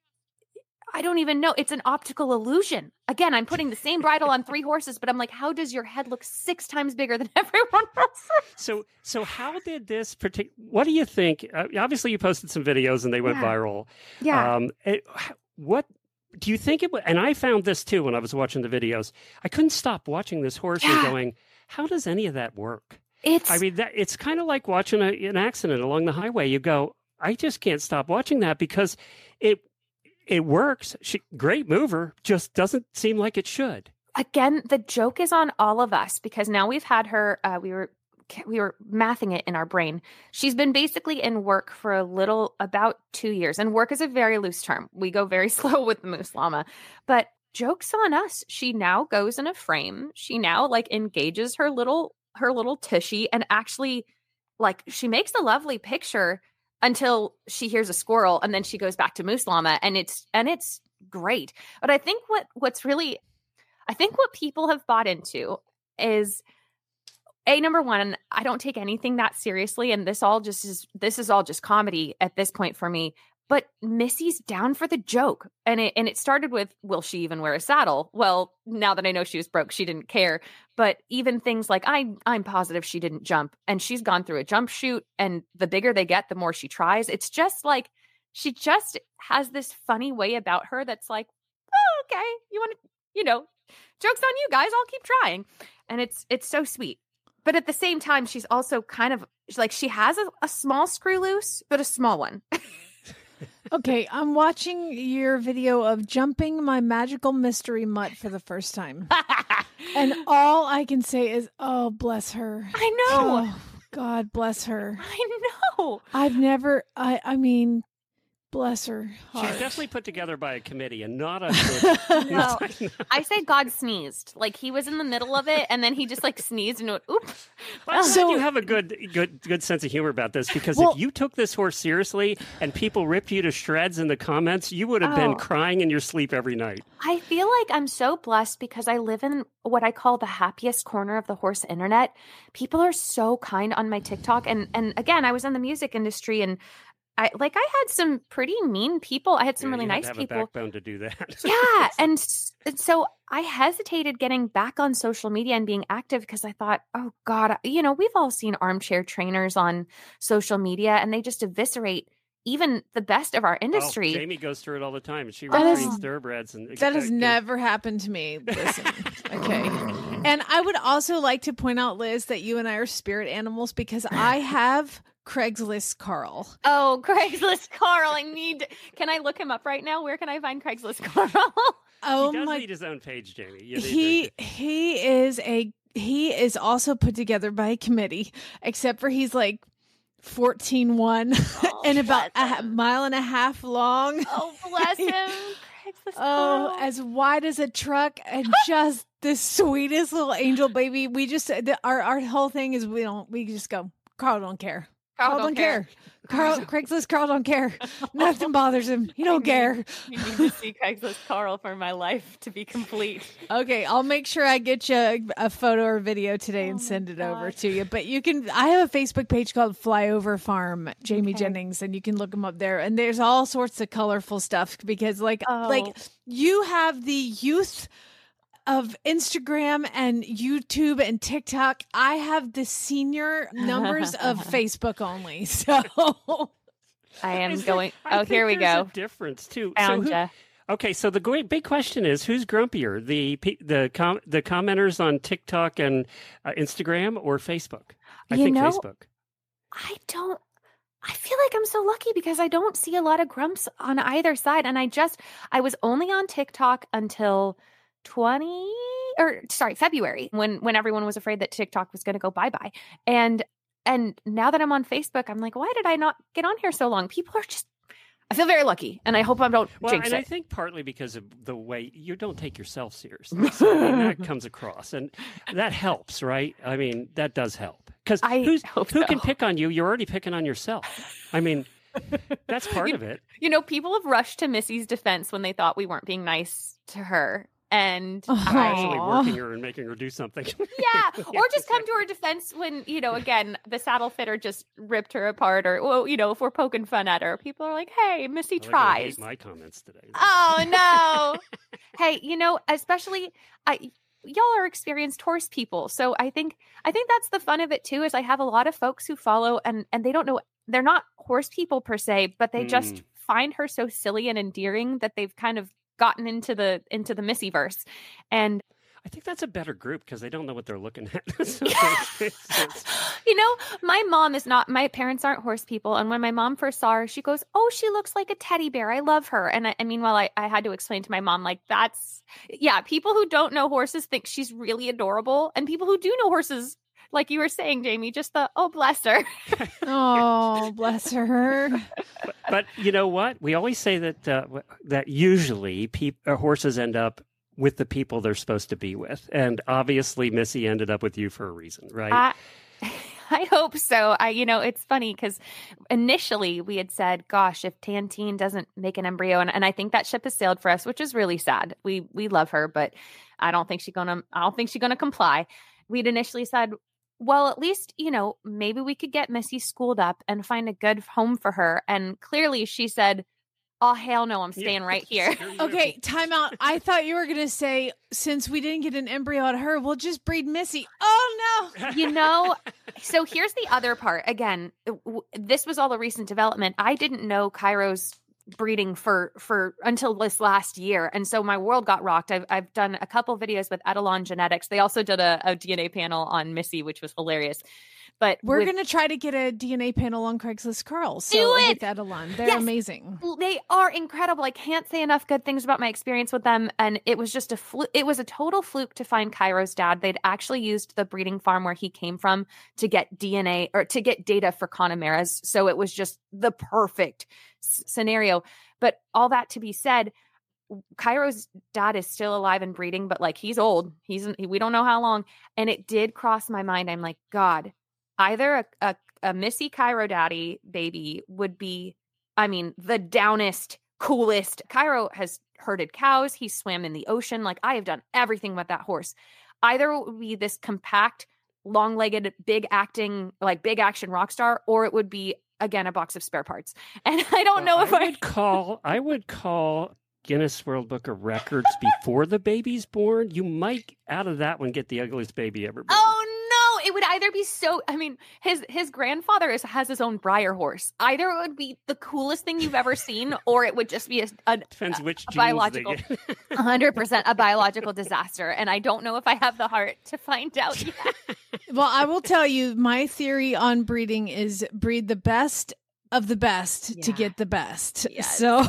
I don't even know. It's an optical illusion. Again, I'm putting the same bridle on three horses, but I'm like, how does your head look six times bigger than everyone else? So, so how did this particular? What do you think? Uh, obviously, you posted some videos and they went Yeah. viral. Yeah. Um, it- what do you think it? wa- And I found this too when I was watching the videos. I couldn't stop watching this horse and Yeah. going, "How does any of that work?" It's I mean, that it's kind of like watching a, an accident along the highway. You go, "I just can't stop watching that because it." It works. She, great mover, just doesn't seem like it should. again, the joke is on all of us because now we've had her, uh, we were we were mathing it in our brain. She's been basically in work for a little, about two years. And work is a very loose term. We go very slow with the Moose Llama. But joke's on us. She now goes in a frame. She now like engages her little, her little tushy and actually like she makes a lovely picture until she hears a squirrel and then she goes back to Moose Llama and it's, and it's great. But I think what, what's really, I think what people have bought into is A, number one, I don't take anything that seriously. And this all just is, this is all just comedy at this point for me. But Missy's down for the joke. And it, and it started with, will she even wear a saddle? Well, now that I know she was broke, she didn't care. But even things like, I, I'm positive she didn't jump. And she's gone through a jump shoot. And the bigger they get, the more she tries. It's just like, she just has this funny way about her that's like, oh, okay, you want to, you know, joke's on you guys, I'll keep trying. And it's it's so sweet. But at the same time, she's also kind of, she's like, she has a, a small screw loose, but a small one. Okay, I'm watching your video of jumping my magical mystery mutt for the first time. And all I can say is, oh, bless her. I know. Oh, God bless her. I know. I've never, I, I mean, Bless her heart. She's definitely put together by a committee and not a good. No. I say God sneezed. Like he was in the middle of it and then he just like sneezed and went, oop. Well, So- so you have a good, good, good sense of humor about this because Well- if you took this horse seriously and people ripped you to shreds in the comments, you would have Oh. been crying in your sleep every night. I feel like I'm so blessed because I live in what I call the happiest corner of the horse internet. People are so kind on my TikTok. And and again, I was in the music industry and I like I had some pretty mean people. I had some Yeah, really you had nice to have people. a backbone to do that. Yeah. And, s- and so I hesitated getting back on social media and being active because I thought, oh God, you know, we've all seen armchair trainers on social media and they just eviscerate even the best of our Oh, industry. Jamie goes through it all the time, and she That is- retrains thoroughbreds. And That has uh, never happened to me. Listen, okay. And I would also like to point out, Liz, that you and I are spirit animals because I have Craigslist Carl. Oh, Craigslist Carl. I need, can I look him up right now? Where can I find Craigslist Carl? Oh he does my! need his own page, Jamie. You need He to- he is a he is also put together by a committee, except for he's like fourteen one and about a mile and a half long. Oh, bless him. Craigslist Oh, Carl. as wide as a truck, and just the sweetest little angel baby. We just the, our our whole thing is we don't we just go. Carl don't care. Carl Carl don't don't care. Carl Craigslist. Carl don't care. Nothing bothers him. He don't care. I need to see Craigslist Carl for my life to be complete. Okay, I'll make sure I get you a, a photo or video today Oh and my send it over God. to you. But you can. I have a Facebook page called Flyover Farm, Jamie Okay. Jennings, and you can look them up there. And there's all sorts of colorful stuff because, like, Oh. like you have the youth of Instagram and YouTube and TikTok. I have the senior numbers of Facebook only. So I am Is there- going. I Oh, think here we there's go. A difference too. Found so who, ya. Okay, so the great big question is who's grumpier, the pe- the com- the commenters on TikTok and uh, Instagram or Facebook? I You think know- Facebook. I don't. I feel like I'm so lucky because I don't see a lot of grumps on either side. And I just, I was only on TikTok until twenty or sorry, February when, when everyone was afraid that TikTok was going to go bye-bye. And, and now that I'm on Facebook, I'm like, why did I not get on here so long? People are just, I feel very lucky. And I hope I don't Well, jinx and I it. think partly because of the way you don't take yourself seriously, so I mean, that comes across, and that helps, right? I mean, that does help because I who's hope who so. can pick on you? You're already picking on yourself. I mean, that's part of it. You know, people have rushed to Missy's defense when they thought we weren't being nice to her. And Actually, Aw. working her and making her do something. yeah, or just come to her defense when, you know, again, the saddle fitter just ripped her apart, or, well, you know, if we're poking fun at her, people are like, hey, Missy They're gonna hate tries. my comments today. Oh, no. Hey, you know, especially, I, y'all are experienced horse people. So I think, I think that's the fun of it too, is I have a lot of folks who follow and, and they don't know, they're not horse people per se, but they just Mm. find her so silly and endearing that they've kind of gotten into the, into the Missyverse. And I think that's a better group because they don't know what they're looking at. So it's- it's- you know, my mom is not, my parents aren't horse people. And when my mom first saw her, she goes, oh, she looks like a teddy bear. I love her. And I, I mean, well, I, I had to explain to my mom, like, that's, yeah, people who don't know horses think she's really adorable. And people who do know horses, like you were saying, Jamie, just the, oh, bless her. oh, bless her. but, but you know what? We always say that uh, w- that usually peop- uh, horses end up with the people they're supposed to be with, and obviously Missy ended up with you for a reason, right? I, I hope so. I, you know, it's funny because initially we had said, gosh, if Tantine doesn't make an embryo, and, and I think that ship has sailed for us, which is really sad. We, we love her, but I don't think she's gonna, I don't think she's gonna comply. We'd initially said, well, at least, you know, maybe we could get Missy schooled up and find a good home for her. And clearly she said, oh, hell no, I'm staying Yeah. right here. Okay, time out. I thought you were going to say, since we didn't get an embryo out of her, we'll just breed Missy. Oh, no. You know, so here's the other part. Again, w- this was all a recent development. I didn't know Cairo's breeding for for until this last year, and so my world got rocked. I've I've done a couple videos with Etalon Genetics. They also did a, a D N A panel on Missy, which was hilarious. But we're with, going to try to get a D N A panel on Craigslist Curl. So Do it! with Edelon, they're Yes! amazing. They are incredible. I can't say enough good things about my experience with them. And it was just a flu- it was a total fluke to find Cairo's dad. They'd actually used the breeding farm where he came from to get D N A or to get data for Connemara's. So it was just the perfect s- scenario. But all that to be said, Cairo's dad is still alive and breeding, but like he's old. He's we don't know how long. And it did cross my mind. I'm like, God, either a, a, a Missy Cairo daddy baby would be, I mean, the downest, coolest. Cairo has herded cows. He swam in the ocean. Like I have done everything with that horse. Either it would be this compact, long-legged, big acting, like big action rock star, or it would be, again, a box of spare parts. And I don't well, know if I I would call, I would call Guinness World Book of Records before the baby's born. You might, out of that one, get the ugliest baby ever born. Oh no! It would either be so. I mean, his his grandfather is, has his own Breyer horse. Either it would be the coolest thing you've ever seen, or it would just be a, a Depends which a genes biological, they get. one hundred percent a biological disaster. And I don't know if I have the heart to find out yet. Well, I will tell you, my theory on breeding is breed the best of the best Yeah. to get the best. Yes. So,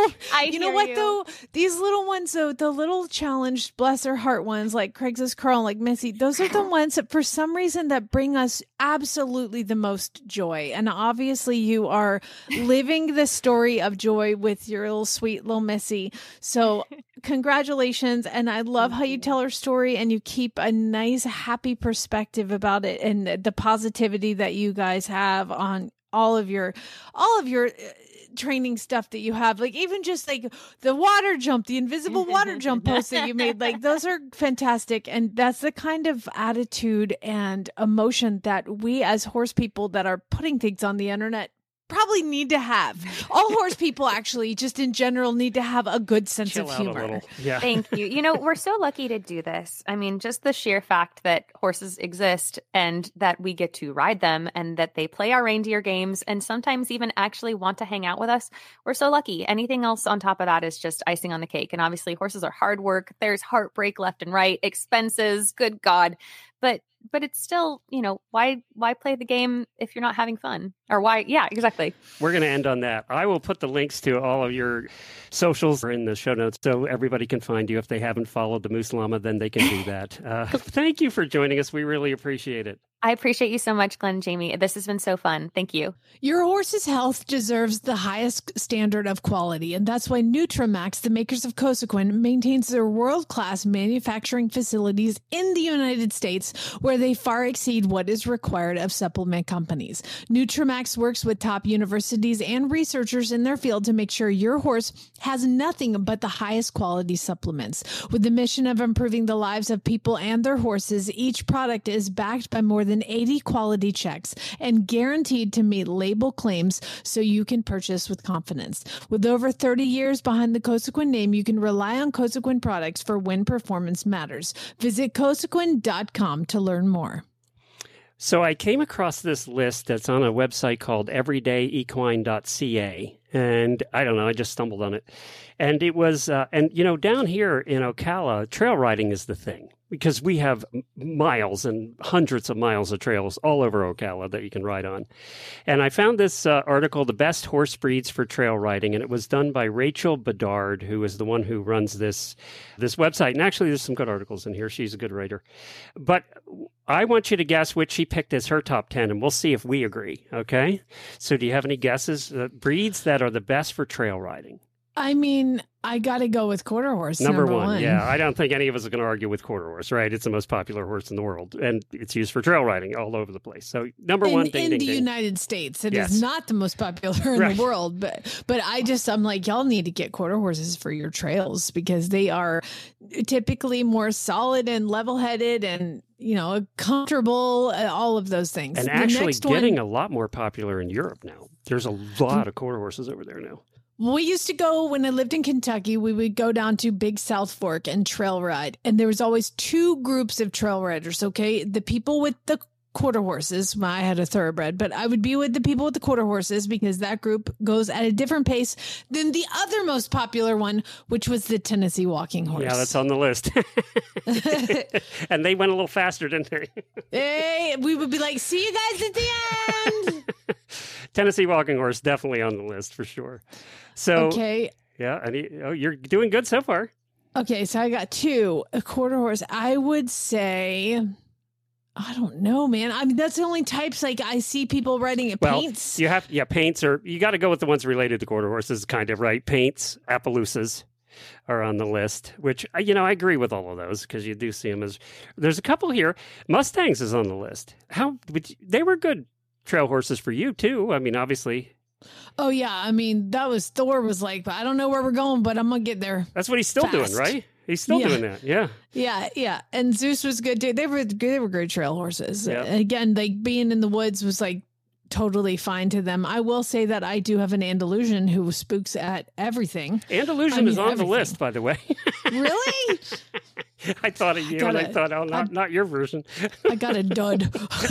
I you know hear what you. though? These little ones, though, the little challenged, bless her heart ones like Craigslist Curl, like Missy, those are the ones that for some reason that bring us absolutely the most joy. And obviously you are living the story of joy with your little sweet little Missy. So congratulations. And I love how you tell her story and you keep a nice, happy perspective about it and the positivity that you guys have on all of your, all of your uh, training stuff that you have, like even just like the water jump, the invisible water jump post that you made, like those are fantastic. And that's the kind of attitude and emotion that we as horse people that are putting things on the internet probably need to have. All horse people actually just in general need to have a good sense Chill of out humor. a little. Yeah. Thank you. You know, we're so lucky to do this. I mean, just the sheer fact that horses exist and that we get to ride them and that they play our reindeer games and sometimes even actually want to hang out with us. We're so lucky. Anything else on top of that is just icing on the cake. And obviously horses are hard work. There's heartbreak left and right, expenses, good God. But but it's still, you know, why why play the game if you're not having fun? Or why? Yeah, exactly. We're going to end on that. I will put the links to all of your socials in the show notes so everybody can find you. If they haven't followed the Moose Llama, then they can do that. Uh, thank you for joining us. We really appreciate it. I appreciate you so much, Glenn and Jamie. This has been so fun. Thank you. Your horse's health deserves the highest standard of quality, and that's why Nutramax, the makers of Cosequin, maintains their world-class manufacturing facilities in the United States, where they far exceed what is required of supplement companies. Nutramax works with top universities and researchers in their field to make sure your horse has nothing but the highest quality supplements. With the mission of improving the lives of people and their horses, each product is backed by more than eighty quality checks and guaranteed to meet label claims so you can purchase with confidence. With over thirty years behind the Cosequin name, you can rely on Cosequin products for when performance matters. Visit cosequin dot com to learn more. So I came across this list that's on a website called everyday equine dot c a. And I don't know, I just stumbled on it. And it was, uh, and you know, down here in Ocala, trail riding is the thing because we have miles and hundreds of miles of trails all over Ocala that you can ride on. And I found this uh, article, The Best Horse Breeds for Trail Riding, and it was done by Rachel Bedard, who is the one who runs this, this website. And actually, there's some good articles in here. She's a good writer. But I want you to guess which she picked as her top ten, and we'll see if we agree, okay? So do you have any guesses? Uh, breeds that are the best for trail riding? I mean, I got to go with quarter horse. Number, Number one, one. yeah. I don't think any of us are going to argue with quarter horse, right? It's the most popular horse in the world, and it's used for trail riding all over the place. So number in, one, ding, in ding, the ding. United States, it Yes. is not the most popular in Right. the world. But but I just I'm like, y'all need to get quarter horses for your trails because they are typically more solid and level headed and you know comfortable. Uh, all of those things. And The actually next getting one, a lot more popular in Europe now. There's a lot of quarter horses over there now. we used to go when I lived in Kentucky. We would go down to Big South Fork and trail ride, and there was always two groups of trail riders. Okay, the people with the quarter horses. I had a thoroughbred, but I would be with the people with the quarter horses because that group goes at a different pace than the other most popular one, which was the Tennessee walking horse. Yeah, that's on the list. And they went a little faster, didn't they? Hey, we would be like, see you guys at the end. Tennessee walking horse, definitely on the list for sure. So, okay. Yeah, and he, oh, you're doing good so far. Okay, so I got two. A quarter horse. I would say, I don't know, man. I mean, that's the only types like I see people riding at well, paints. You have, yeah, paints are, you got to go with the ones related to quarter horses, kind of, right? Paints, Appaloosas are on the list, which, you know, I agree with all of those because you do see them as, there's a couple here. Mustangs is on the list. How, would you, they were good trail horses for you too. I mean, obviously. Oh, yeah. I mean, that was Thor was like, I don't know where we're going, but I'm going to get there. That's what he's still fast. doing, right? He's still Yeah. doing that. Yeah. Yeah. Yeah. And Zeus was good too. They were they were great trail horses. Yeah. Again, like being in the woods was like totally fine to them. I will say that I do have an Andalusian who spooks at everything. Andalusian I mean, is on everything. the list, by the way. Really? I thought of you Got and I it. thought, oh, not, not your version. I got a dud.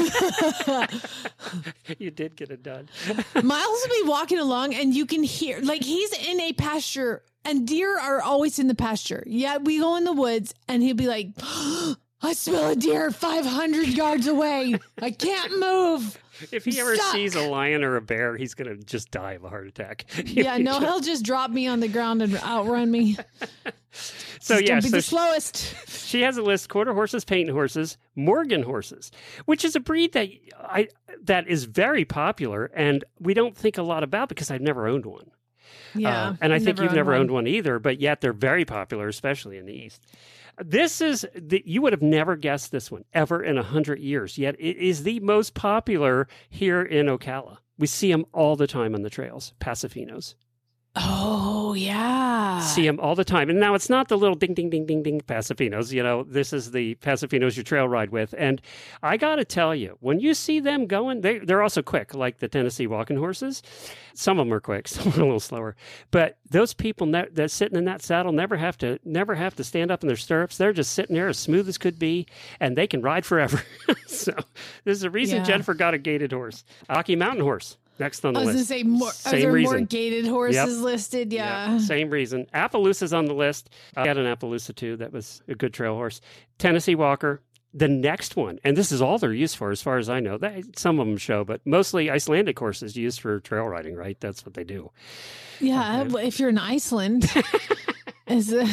You did get a dud. Miles will be walking along and you can hear, like, he's in a pasture and deer are always in the pasture. Yeah, we go in the woods and he'll be like, I smell a deer five hundred yards away. I can't move. If he ever Stuck. sees a lion or a bear, he's going to just die of a heart attack. Yeah, no, he'll just drop me on the ground and outrun me. So, Just yeah, don't be so the she, slowest. she has a list: quarter horses, paint horses, Morgan horses, which is a breed that I that is very popular, and we don't think a lot about because I've never owned one. Yeah, Uh, and I think you've never one. owned one either, but yet they're very popular, especially in the East. This is, the, you would have never guessed this one ever in a hundred years, yet it is the most popular here in Ocala. We see them all the time on the trails, Pasafinos. Oh, yeah. See them all the time. And now it's not the little ding, ding, ding, ding, ding Pasafinos. You know, this is the Pasafinos you trail ride with. And I got to tell you, when you see them going, they, they're also quick, like the Tennessee walking horses. Some of them are quick, some are a little slower. But those people ne- that sitting in that saddle never have to never have to stand up in their stirrups. They're just sitting there as smooth as could be, and they can ride forever. So there's a reason Yeah. Jennifer got a gated horse. Rocky Mountain horse. Next on the I was going to list. say, more, are Same there reason. more gated horses Yep. listed? Yeah. Same reason. Appaloosa's on the list. I had an Appaloosa too. That was a good trail horse. Tennessee Walker. The next one, and this is all they're used for as far as I know. They, some of them show, but mostly Icelandic horses used for trail riding, right? That's what they do. Yeah, Okay. if you're in Iceland. Is a,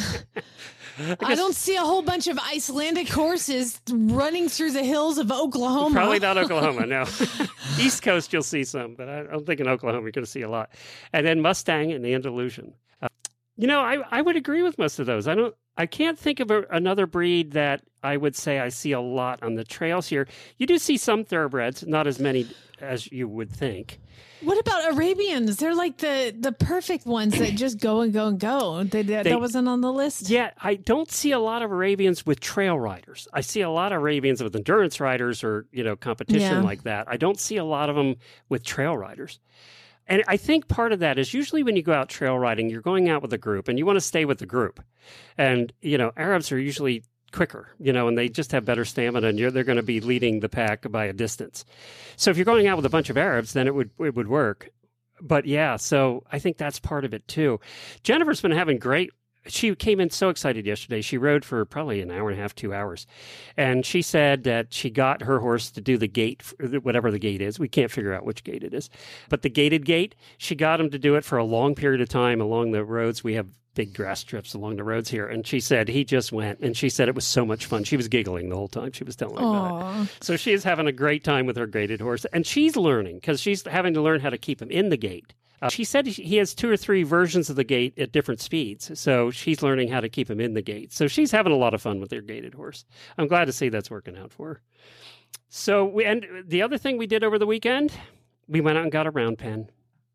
I don't see a whole bunch of Icelandic horses running through the hills of Oklahoma. Probably not Oklahoma, no. East Coast, you'll see some, but I don't think in Oklahoma you're going to see a lot. And then Mustang and Andalusian. Uh, you know, I, I would agree with most of those. I don't. I can't think of a, another breed that I would say I see a lot on the trails here. You do see some thoroughbreds, not as many as you would think. What about Arabians? They're like the, the perfect ones that just go and go and go. They, that, They- that wasn't on the list? Yeah, I don't see a lot of Arabians with trail riders. I see a lot of Arabians with endurance riders or, you know, competition Yeah. like that. I don't see a lot of them with trail riders. And I think part of that is usually when you go out trail riding, you're going out with a group and you want to stay with the group. And, you know, Arabs are usually quicker, you know, and they just have better stamina and you're, they're going to be leading the pack by a distance. So if you're going out with a bunch of Arabs, then it would it would work. But yeah, so I think that's part of it too. Jennifer's been having great. She came in so excited yesterday. She rode for probably an hour and a half, two hours. And she said that she got her horse to do the gate, whatever the gate is. We can't figure out which gate it is. But the gated gate, she got him to do it for a long period of time along the roads. We have big grass strips along the roads here. And she said he just went. And she said it was so much fun. She was giggling the whole time she was telling me about it. Aw. So she is having a great time with her gated horse. And she's learning because she's having to learn how to keep him in the gate. Uh, she said he has two or three versions of the gate at different speeds. So she's learning how to keep him in the gate. So she's having a lot of fun with her gated horse. I'm glad to see that's working out for her. So we, and the other thing we did over the weekend, we went out and got a round pen.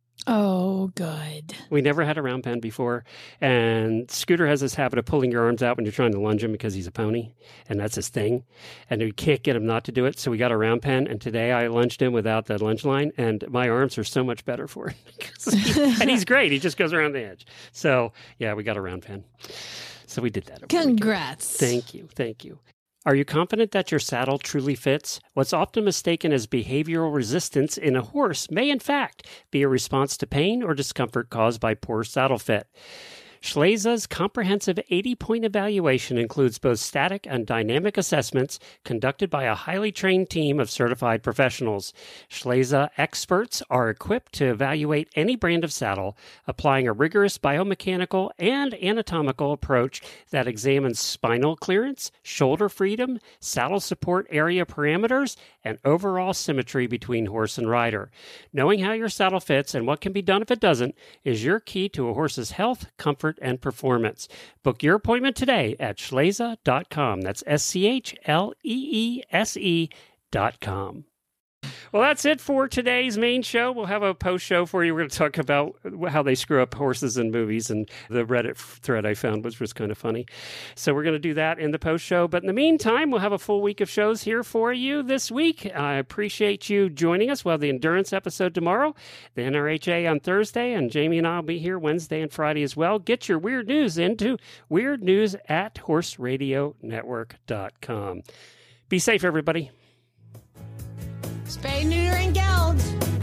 Oh, good. We never had a round pen before. And Scooter has this habit of pulling your arms out when you're trying to lunge him because he's a pony. And that's his thing. And we can't get him not to do it. So we got a round pen. And today I lunged him without that lunge line. And my arms are so much better for it. And he's great. He just goes around the edge. So, yeah, we got a round pen. So we did that. over the weekend. Congrats. Thank you. Thank you. Are you confident that your saddle truly fits? What's often mistaken as behavioral resistance in a horse may in fact be a response to pain or discomfort caused by poor saddle fit. Schleza's comprehensive eighty-point evaluation includes both static and dynamic assessments conducted by a highly trained team of certified professionals. Schleza experts are equipped to evaluate any brand of saddle, applying a rigorous biomechanical and anatomical approach that examines spinal clearance, shoulder freedom, saddle support area parameters, and overall symmetry between horse and rider. Knowing how your saddle fits and what can be done if it doesn't is your key to a horse's health, comfort, and performance. Book your appointment today at schleza dot com. That's S C H L E E S E dot com. Well, that's it for today's main show. We'll have a post show for you. We're going to talk about how they screw up horses in movies, and the Reddit thread I found was, was kind of funny. So we're going to do that in the post show. But in the meantime, we'll have a full week of shows here for you this week. I appreciate you joining us. We'll have the Endurance episode tomorrow, the N R H A on Thursday, and Jamie and I will be here Wednesday and Friday as well. Get your weird news into weird news at horse radio network dot com. Be safe, everybody. Spay, neuter, and geld.